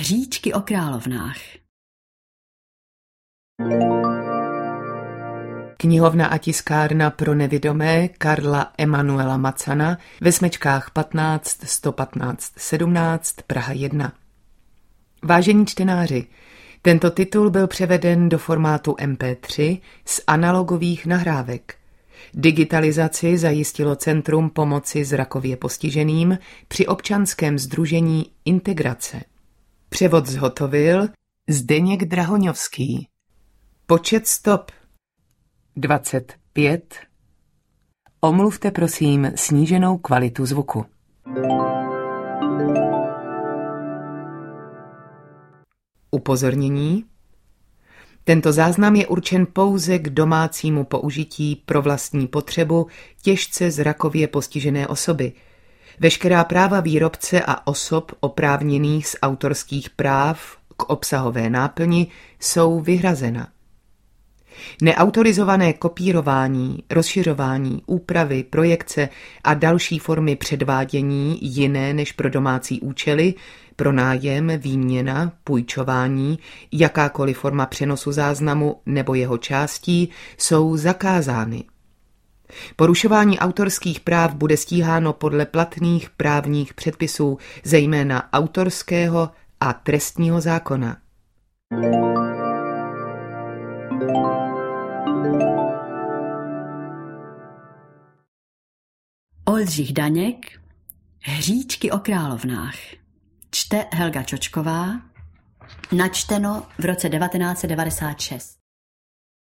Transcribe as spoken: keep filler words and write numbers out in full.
Hříčky o královnách. Knihovna a tiskárna pro nevidomé Karla Emanuela Macana ve Smečkách patnáct sto patnáct sedmnáct Praha jedna. Vážení čtenáři, tento titul byl převeden do formátu em pé tři z analogových nahrávek. Digitalizaci zajistilo Centrum pomoci zrakově postiženým při občanském sdružení Integrace. Převod zhotovil Zdeněk Drahoňovský. Počet stop dvacet pět. Omluvte prosím sníženou kvalitu zvuku. Upozornění. Tento záznam je určen pouze k domácímu použití pro vlastní potřebu těžce zrakově postižené osoby. Veškerá práva výrobce a osob oprávněných z autorských práv k obsahové náplni jsou vyhrazena. Neautorizované kopírování, rozšiřování, úpravy, projekce a další formy předvádění jiné než pro domácí účely, pronájem, výměna, půjčování, jakákoliv forma přenosu záznamu nebo jeho částí jsou zakázány. Porušování autorských práv bude stíháno podle platných právních předpisů, zejména autorského a trestního zákona. Oldřich Daněk, Hříčky o královnách. Čte Helga Čočková. Načteno v roce devatenáct set devadesát šest.